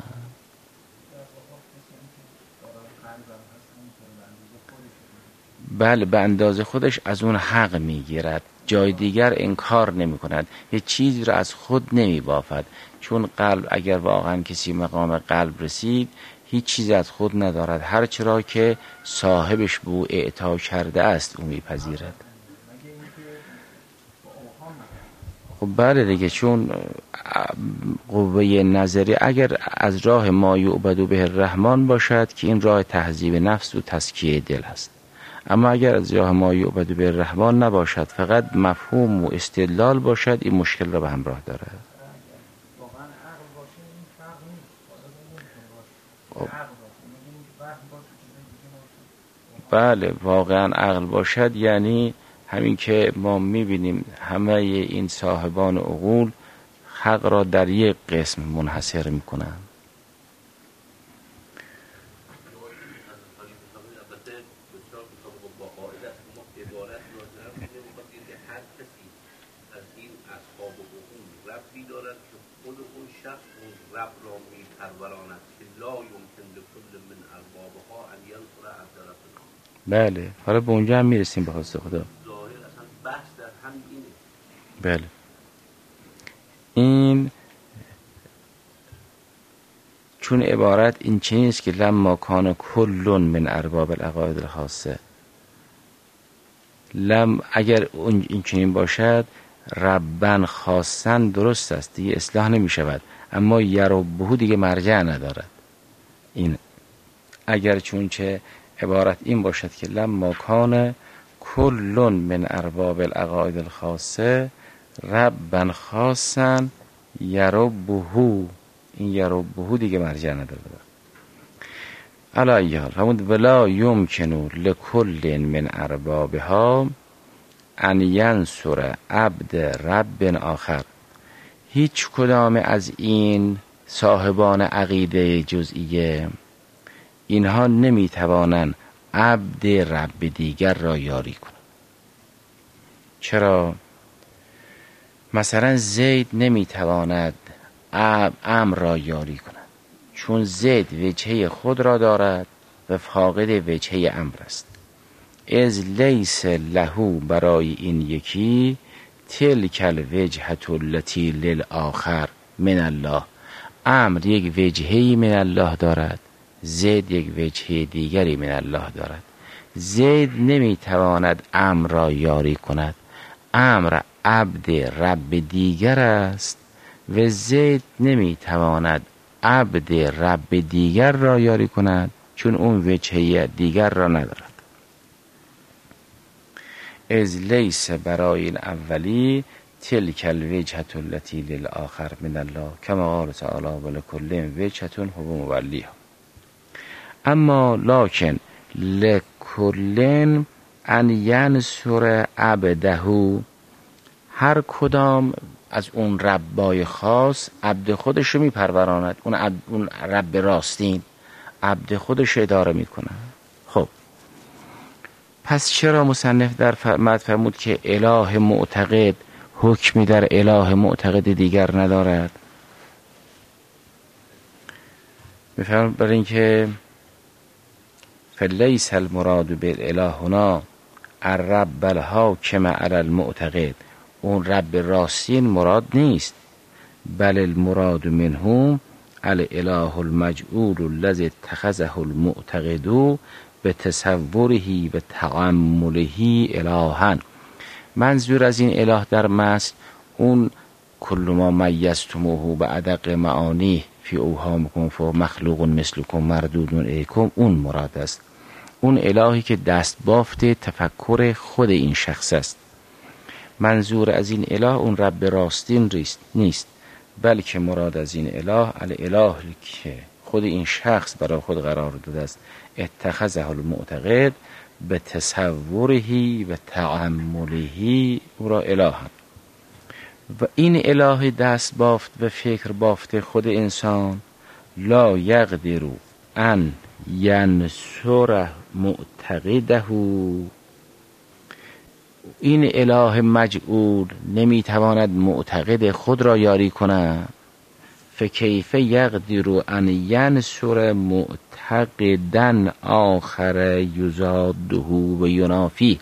بله به اندازه خودش از اون حق می گیرد، جای دیگر انکار نمی کند، یه چیزی را از خود نمی بافد. چون قلب اگر واقعا کسی مقام قلب رسید هیچ چیزی از خود ندارد، هر چرا که صاحبش به او اعطا کرده است او میپذیرد. خب بله دیگه، چون قوه نظری اگر از راه ما یعبد به الرحمن باشد که این راه تهذیب نفس و تزکیه دل است، اما اگر از راه ما یعبد به الرحمن نباشد فقط مفهوم و استدلال باشد این مشکل را به همراه دارد. بله واقعا عقل باشد یعنی همین که ما میبینیم همه این صاحبان عقول حق را در یک قسم منحصر میکنن. بله حالا به اونجا هم میرسیم به خواست خدا. بله این چون عبارت این چنین است که لما کان کل من ارباب العقاید الخاصه، لم اگر این چنین باشد ربن خاصن درست است دیگه اصلاح نمی شود، اما یربه دیگه مرجع ندارد. این اگر چون چه عبارت این باشد که لما کان کل من ارباب العقاید الخاصه ربن خاصن یربه، این یربه دیگه مرجع نداره. علی ای حال فرمود ولا یمکن لکل من اربابها ان ینصر عبد رب آخر، هیچ کدام از این صاحبان عقیده جزئیه اینها نمیتوانند عبد رب دیگر را یاری کنند. چرا؟ مثلا زید نمیتواند عمرو را یاری کند چون زید وجهه خود را دارد و فاقد وجهه عمرو است. از لیس له برای این یکی تلک الوجهة التي للآخر من الله، عمرو یک وجهه من الله دارد، زید یک وجهه دیگری من الله دارد. زید نمیتواند عمرو را یاری کند، عمرو عبد رب دیگر است و زید نمیتواند عبد رب دیگر را یاری کند چون اون وجهه دیگر را ندارد. از لیس برای این اولی تلک الوجهة التي للآخر من الله کما قال تعالی ولکل وجهة هو مولیها. اما لکن لکل ان ینصر عبده، هر کدام از اون ربای خاص عبد خودش رو میپروراند، اون, عبد اون رب راستین عبد خودش اداره میکنه. خب پس چرا مصنف در متن فرمود که اله معتقد حکمی در اله معتقد دیگر ندارد؟ میفرماید برای اینکه فلیس المراد بالاله هنا الرب الحاکم علی المعتقد، اون رب راستین مراد نیست، بل المراد منهم الاله المجعول الذي اتخذه المعتقد به تصوره و تعمله الها. منظور از این اله در متن اون کل ما میزتموه به ادق معانی فی اوهامکم فمخلوق مثلکم مردود الیکم، اون مراد است. اون الهی که دست بافت تفکر خود این شخص است. منظور از این اله اون رب راستین نیست، بلکه مراد از این اله الاله که خود این شخص برای خود قرار داده است، اتخذه المعتقد به تصوره و تعمله او را اله. و این اله دست بافت و فکر بافت خود انسان لا یقدر ان ینصر معتقده، این اله مجعول نمیتواند معتقد خود را یاری کند. فکیف یقدر ان ینصر معتقدا آخر یضاده و ینافی.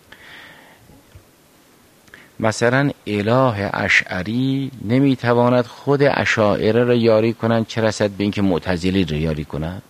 مثلا اله اشعری نمیتواند خود اشاعره را یاری کنند، چه رسد به اینکه معتزلی را یاری کند.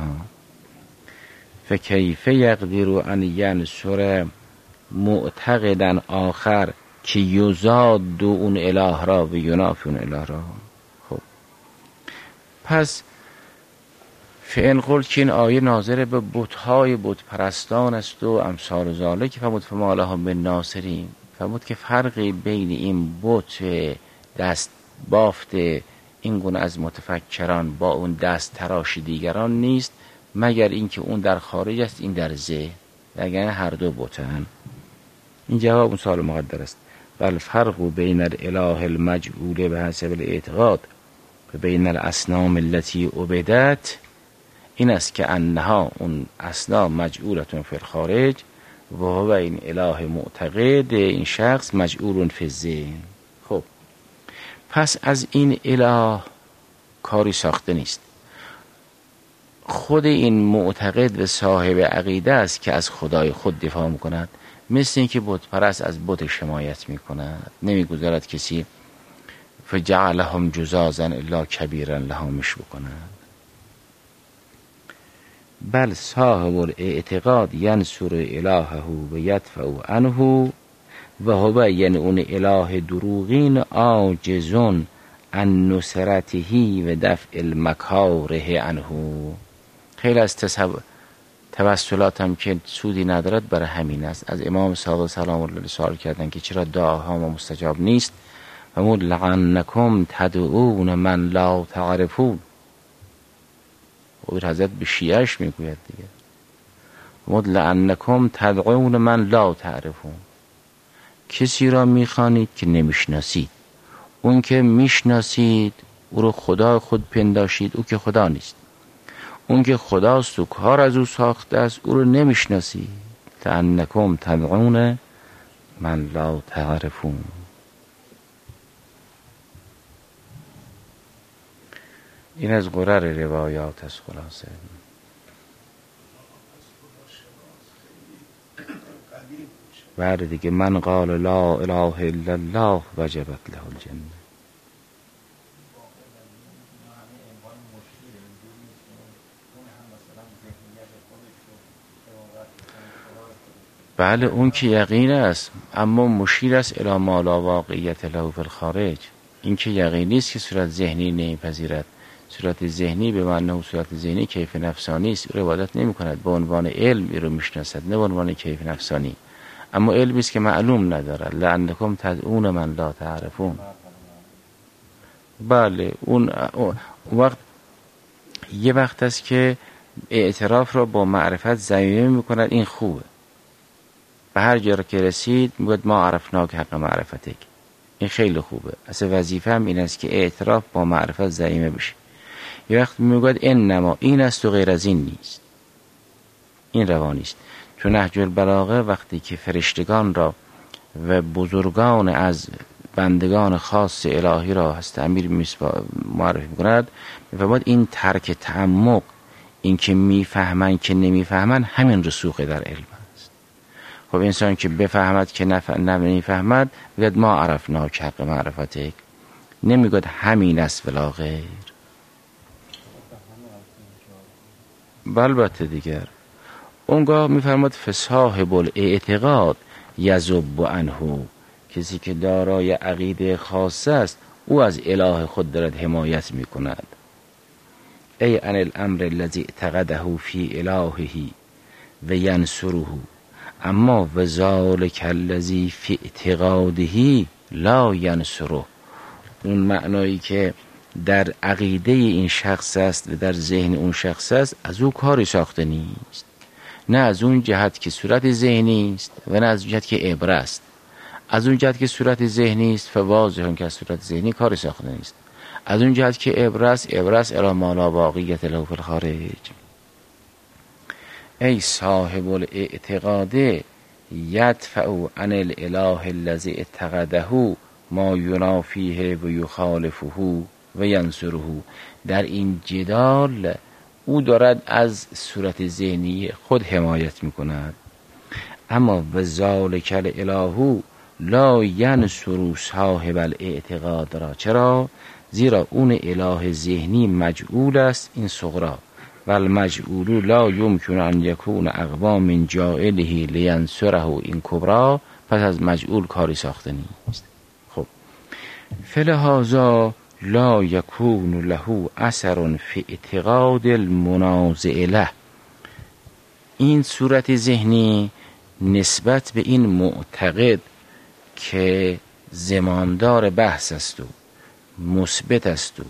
فکیف یقدر ان ینصر معتقدا آخر که یضاد اون اله را و ینافی اون اله را. خب پس فعن قل که این آیه ناظر به بت‌های بت پرستان است و امثال ذالک، فرمود فما لهم من ناصرین، فرمود که فرقی بین این بت دست بافت این گونه از متفکران با اون دست تراش دیگران نیست، مگر اینکه اون در خارج است این در ذهن، وگرنه هر دو بتن. این جواب اون سوال مقدر است. بل فرق بین الاله المجعول به حسب الاعتقاد و بین الاصنام التي عبدت این است که انها اون اصنام مجعولتون فی الخارج و هو این اله معتقد این شخص مجعول فی الذهن. خب پس از این اله کاری ساخته نیست، خود این معتقد و صاحب عقیده است که از خدای خود دفاع میکند، مثل اینکه بت پرست از بت شمایت میکند، نمیگذارد کسی فجعلهم جزازا الا کبیرا لهامش بکند. بل صاحب الاعتقاد ینصر الهه و یدفع عنه و هو یعنی اون اله دروغین عاجزون عن نصرته و دفع المکاره عنه. خیلی از توسلات هم که سودی ندارد برای همین است. از امام صادق سلام الله علیه سوال کردن که چرا دعاها ما مستجاب نیست، و مود لعنکم تدعون من لا تعرفون. و حضرت به شیعش میگوید دیگه، مود لعنکم تدعون من لا تعرفون، کسی را میخوانید که نمیشناسید، اون که میشناسید او رو خدا خود پنداشید، او که خدا نیست. اون که خداست و کار از او ساخته است او رو نمیشناسید. لعنکم تدعون من لا تعرفون. این از قرر روایات است. خلاصه بعد دیگه من قال لا اله الا الله وجبت له الجنه. بله اون که یقین است، اما مشیر است الی ما لا واقعیت له فی الخارج. این که یقینی است که صورت ذهنی نمیپذیرد. صورت ذهنی به معنی صورت ذهنی کیف نفسانی است، او عبادت نمی کند، به عنوان علم رو میشناسد نه به عنوان کیف نفسانی. اما علمی است که معلوم ندارد. لعنکم تدعون من لا تعرفون. بله اون وقت یه وقت است که اعتراف را با معرفت ضمیمه میکند، این خوبه. به هر جا که رسید میگوید ما عرفناک حق معرفتک، این خیلی خوبه. اصلا وظیفه هم این است که اعتراف با معرفت ضمیمه بشه. یه وقت میگوید انما این است و غیر از این نیست، این روانی است. چون نهج البلاغه وقتی که فرشتگان را و بزرگان از بندگان خاص الهی را هست امیر معرفی میکند، میفرماید این ترک تعمق، این که میفهمن که نمیفهمن، همین رسوخ در علم است. خب انسان که بفهمد که نمیفهمد میگوید ما عرفناک حق معرفتک، نمیگوید همین است ولا غیر. البته دیگر اونگاه میفرماد فصاحب الاعتقاد یذب عنه، کسی که دارای عقیده خاصه است او از اله خود دارد حمایت میکند. ای عن الامر الذی اعتقده فی الهه و ینصره، اما و ذلک الذی فی اعتقاده لا ینصره. اون معنایی که در عقیده این شخص است و در ذهن اون شخص است، از او کاری ساخته نیست، نه از اون جهت که صورت ذهنی است و نه از اون جهت که عبره است. از اون جهت که صورت ذهنی است فواضح که از صورت ذهنی کاری ساخته نیست، از اون جهت که عبره است عبره است الی ما لا واقعیت له فی الخارج. ای صاحب الاعتقاد یدفع عن الاله الذی اعتقده ما ینافیه و یخالفه و ینصره. در این جدال او دارد از صورت ذهنی خود حمایت میکند، اما و ذالک الاله لا ینصر صاحب الاعتقاد را. چرا؟ زیرا اون اله ذهنی مجعول است، این صغرا، و المجعول لا یمکن ان یکون اقوام من جاعله لینصره این کبرا. پس از مجعول کاری ساخته نیست. خب فلهذا لا یکون له اثر فی اعتقاد المنازع له. این صورت ذهنی نسبت به این معتقد که زماندار بحث است و مثبت است و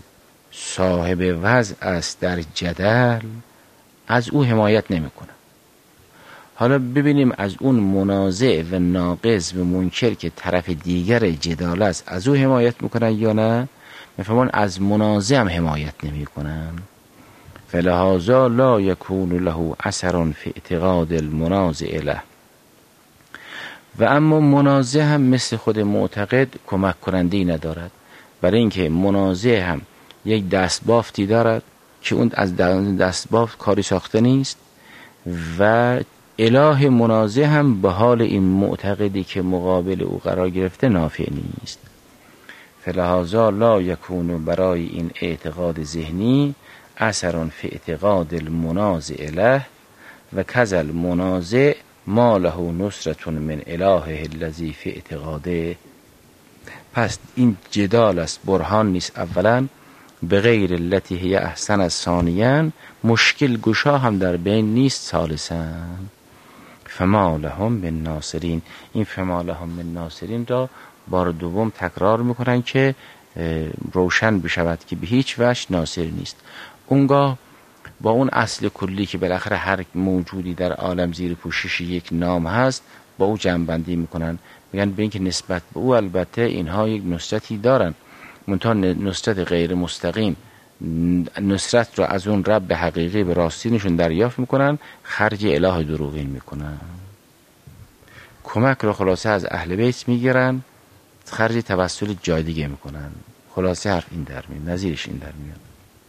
صاحب وضع است در جدل، از او حمایت نمی کنن. حالا ببینیم از اون منازع و ناقض و منکر که طرف دیگر جدال است از او حمایت میکنن یا نه. میفهمون از منازع هم حمایت نمی کنن. فلهذا لا یکون له اثر فی اعتقاد المنازع له. و اما منازع هم مثل خود معتقد کمک کننده‌ای ندارد، برای اینکه منازع هم یک دستبافتی دارد که اون از دستبافت کاری ساخته نیست و اله منازع هم به حال این معتقدی که مقابل او قرار گرفته نافع نیست. فلهذا لا یکون برای این اعتقاد ذهنی اثر فی اعتقاد المنازع له و کذا المنازع ما له نصرة من الهه الذی فی اعتقاده. پس این جدال است، برهان نیست اولا، به غیر التی هی احسن از ثانیاً، مشکل گشا هم در بین نیست ثالثاً. فما لهم من ناصرین. این فما لهم من ناصرین را بار دوم تکرار میکنن که روشن بشود که به هیچ وجه ناصر نیست. اونگاه با اون اصل کلی که بالاخره هر موجودی در عالم زیر پوشش یک نام هست با او جمع‌بندی میکنن، میگن به اینکه نسبت به او البته اینها یک نصرتی دارن، منتها نصرت غیر مستقیم، نصرت رو از اون رب حقیقی به راستینشون دریافت میکنن، خرج اله دروغین میکنن. کمک رو خلاصه از اهل بیت میگیرن، خرج توسل جای دیگه میکنن. خلاصه حرف این در میاد، نظیرش این در میاد.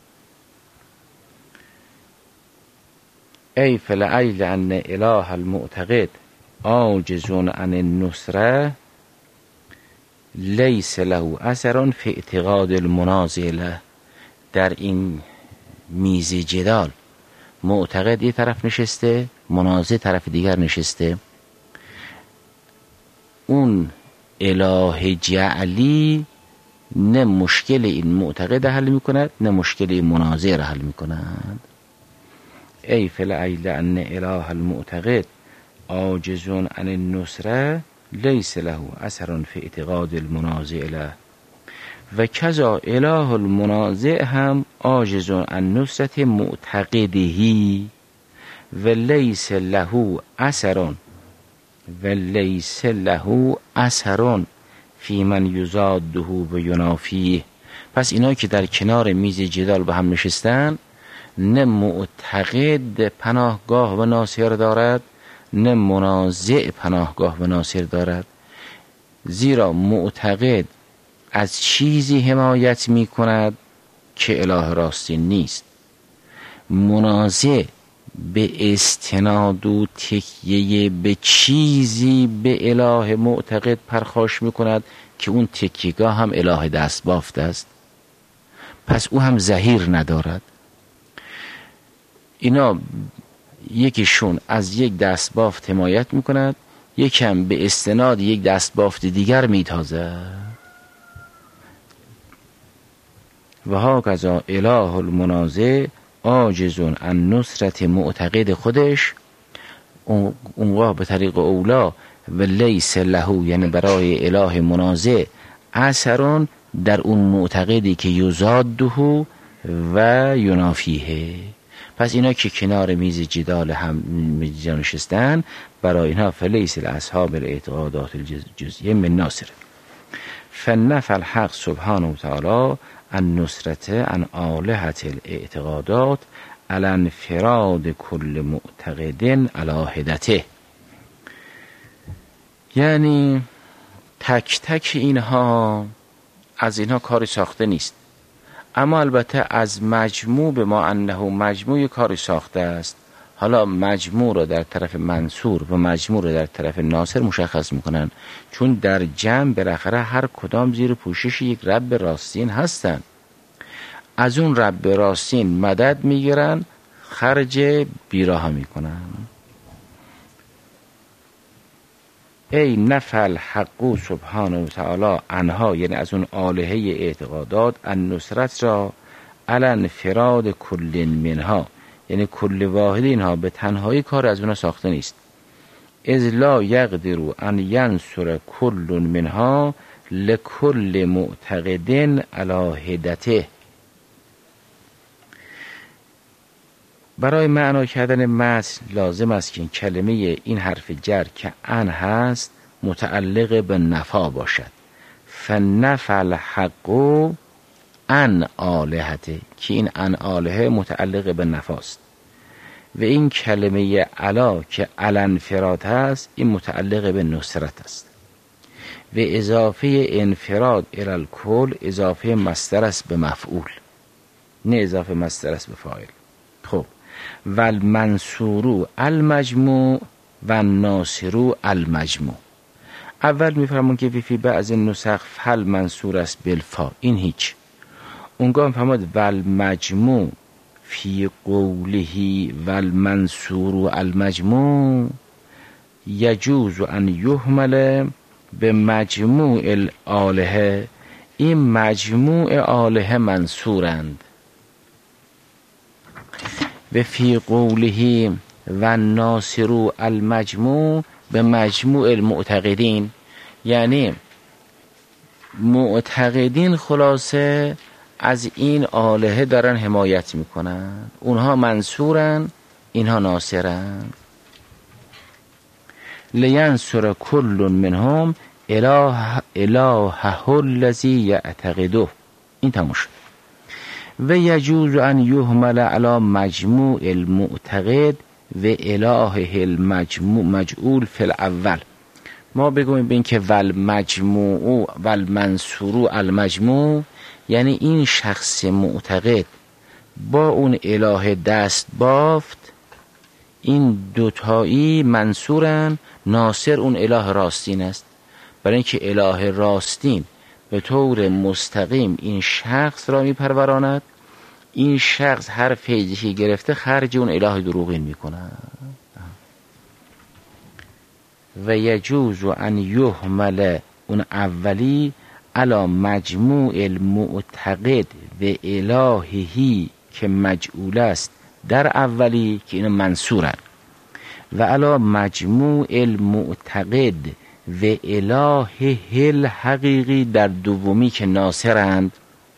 ای فلعیل ان اله المعتقد عاجز عن النصره لیس له اثر فی اعتقاد المنازع له. در این میز جدال معتقد یه طرف نشسته، منازع طرف دیگر نشسته. اون اله جعلی نه مشکل این معتقد حل میکند نه مشکل این منازع را حل میکند. ای فلعیل ان اله المعتقد عاجز عن النصره لیس له اثر فی اعتقاد المنازع له و کذا اله المنازع هم عاجز عن نصرت معتقدهی و لیس له اثر و لیس له اثر فی من یزاده و ینافیه. پس اینا که در کنار میز جدال به هم نشستن، نه معتقد پناهگاه و ناصر دارد نه منازع پناهگاه و ناصر دارد، زیرا معتقد از چیزی حمایت می کند که اله راستین نیست، منازع به استناد و تکیه به چیزی به اله معتقد پرخاش می کند که اون تکیهگاه هم اله دست بافت است، پس او هم ظهیر ندارد. اینا یکیشون از یک دست بافت حمایت می کند، یکم به استناد یک دست بافت دیگر می تازد. و هاکذا اله المنازع عاجز عن نصرت معتقد خودش، اونگاه به طریق اولا و لیس له، یعنی برای اله منازع اثرون در اون معتقدی که یزاده و ینافیه. پس اینا که کنار میز جدال هم نشستن، برای اینها فلیس الاصحاب الاعتقادات الجزئیه من ناصر. فنفى الحق سبحانه و تعالی النصرت عن آلهة الاعتقادات على انفراد كل معتقد على حدته. یعنی تک تک اینها از اینها کاری ساخته نیست، اما البته از مجموع به ما انه مجموع کاری ساخته است. حالا مجموع رو در طرف منصور و مجموع رو در طرف ناصر مشخص میکنن، چون در جمع بالاخره هر کدام زیر پوشش یک رب راستین هستن. از اون رب راستین مدد میگیرن، خرج بیراه میکنن. ای نفل حقو سبحانه و تعالی عنها، یعنی از اون آلهه اعتقادات، النصرت را علی انفراد کل منها، یعنی کل واحد اینها به تنهایی کار از اونها ساخته نیست. اذ لا یقدر ان ینصر کل منها لکل معتقد علی حدته. برای معنا کردن متن لازم است که این کلمه این حرف جر که ان هست متعلق به نفا باشد. فنفع الحق ان آلهته، که این ان آلهه متعلق به نفاست. و این کلمه علا که الانفراد هست این متعلق به نصرت است. و اضافه انفراد الالکل اضافه مصدر است به مفعول، نه اضافه مصدر است به فاعل. خب و المنصور المجموع و الناصر المجموع. اول میفرمون که فی بعض نسخ فل منصور است بالفا، این هیچ. اونگاه میفرمود و المجموع فی قوله و المنصور المجموع یجوز ان یحمل به مجموع الآلهه، این مجموع آلهه منصورند. و فی قوله و الناصر المجموع به مجموع المعتقدین، یعنی معتقدین خلاصه از این آلهه دارن حمایت میکنن، اونها منصورن اینها ناصرن. لینصر کل منهم اله الهه الذی یعتقده، این تموم شد. و یجوز ان یحمل علی مجموع المعتقد و الهه المجموع مجعول فی الاول. ما بگویم بین که ول مجموع ول منصور المجموع، یعنی این شخص معتقد با اون اله دست بافت، این دوتایی منصورن، ناصر اون اله راستین است. برای اینکه اله راستین به طور مستقیم این شخص را میپروراند، این شخص هر فیضی گرفته خرج اون اله دروغین میکنه. و یجوز ان یحمل اون اولی علی مجموع المعتقد و الههی که مجعول است در اولی که این منصورن، و علی مجموع المعتقد و الهه الحقیقی در دومی که ناصرند.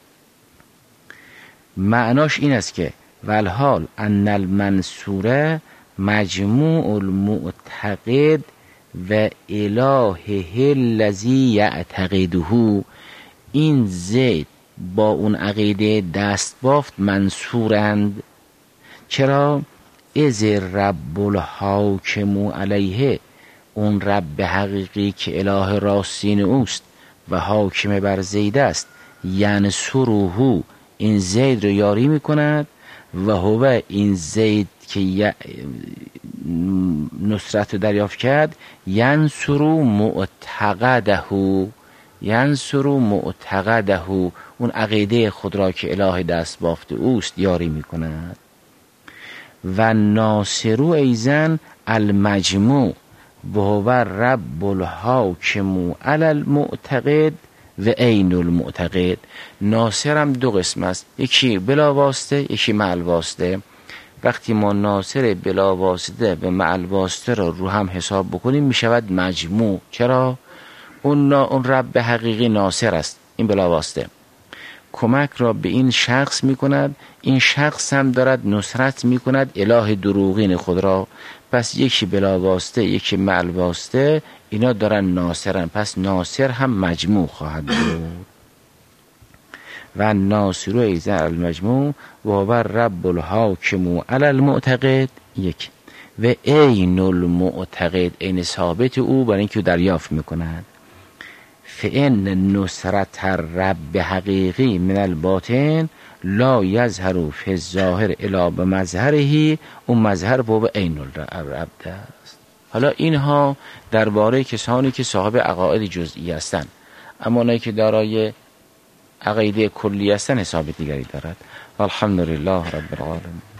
معناش این است که والحال ان المنصور مجموع المعتقد و الهه الذی یعتقده، این زید با اون عقیده دست بافت منصورند. چرا؟ از رب الحاکم علیه، اون رب حقیقی که اله راستین اوست و حاکم بر زید است، یعنی سروهو، این زید رو یاری میکند، و هو این زید که نصرت رو دریافت کرد، ینصرو معتقده، ینصرو معتقده، اون عقیده خود را که اله دست بافته اوست یاری میکند. و ناصرو ایزن المجموع و هو رب الحاکم علی المعتقد و عین المعتقد. ناصر هم دو قسم است، یکی بلا واسطه یکی مع الواسطه. وقتی ما ناصر بلا واسطه و مع الواسطه را رو هم حساب بکنیم می شود مجموع. چرا؟ اون, اون رب حقیقی ناصر است، این بلا واسطه کمک را به این شخص می کند، این شخص هم دارد نصرت می کند اله دروغین خود را. پس یکی بلا واسطه یکی مع الواسطه، اینا دارن ناصرن، پس ناصر هم مجموع خواهد بود. و ناصر ایزن المجموع و هو رب الحاکم علی المعتقد، یک. و عین المعتقد، عین ثابت او برای اینکه دریافت میکند. فان نصرت رب حقیقی من الباطن لا یظهر فی الظاهر الا بمظهره، اون مظهر باب عین الرب است. حالا اینها درباره کسانی که صاحب عقاید جزئی هستند، اما اونایی که دارای عقیده کلی هستند حساب دیگری دارد. الحمدلله رب العالمین.